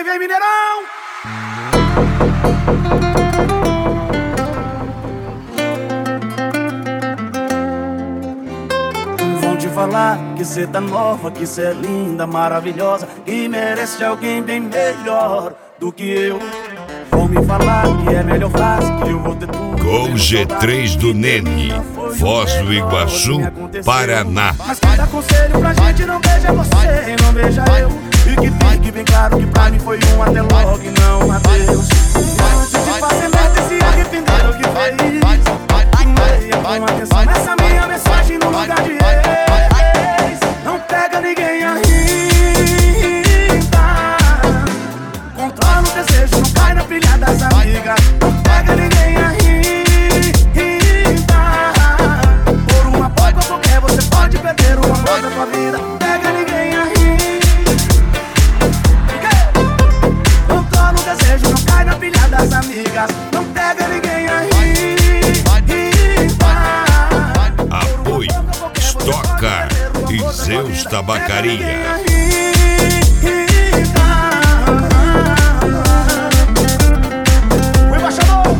vem Mineirão! Vão te falar que cê tá nova, que cê é linda, maravilhosa, que merece alguém bem melhor do que eu. Vão me falar que é melhor frase, que eu vou ter tudo. Com G3 do Nene, Foz do Iguaçu, Paraná. Mas quem dá conselho pra gente não beija você, não beija eu. E que fique bem claro que pra mim foi um até logo e não um adeus. Antes de fazer merda se arrepender do que fez, leia com atenção essa minha mensagem no lugar de ex. Não pega ninguém a rima, controla o desejo, não cai na pilha das amigas. Não pega ninguém a rima, por uma boca qualquer você pode perder o amor da tua vida. Não pega ninguém a rima, controla o desejo, não cai na pilha das amigas. Não pega ninguém a rima. Apoio Stock Car e Zeus Tabacaria. O embaixador.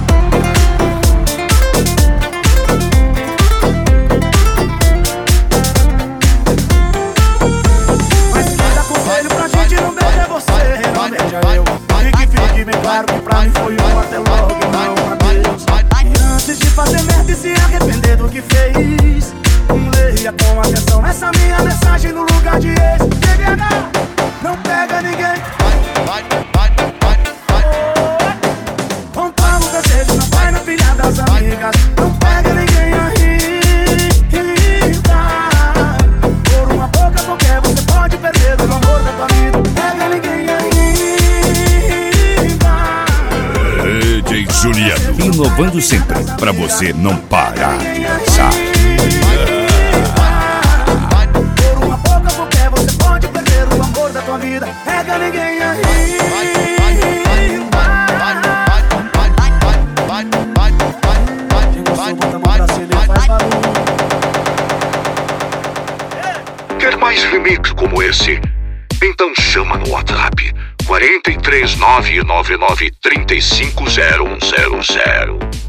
Mas quem dá conselho pra gente não beija você, não beija eu. E que fique bem claro que pra mim foi um até logo e não um adeus. E antes de fazer merda e se arrepender do que fez, leia com atenção essa minha mensagem no lugar de ex. Não pega ninguém, controla o desejo, não vai na pilha das amigas. Não pega ninguém a rima, por uma boca qualquer você pode perder o amor da tua vida. Não pega ninguém a rima. DJ Juliano, inovando sempre pra você não parar de dançar. Por uma boca qualquer você pode perder o amor da tua vida. Pega ninguém a rima. Quer mais remix como esse? Então chama no WhatsApp 43999350100.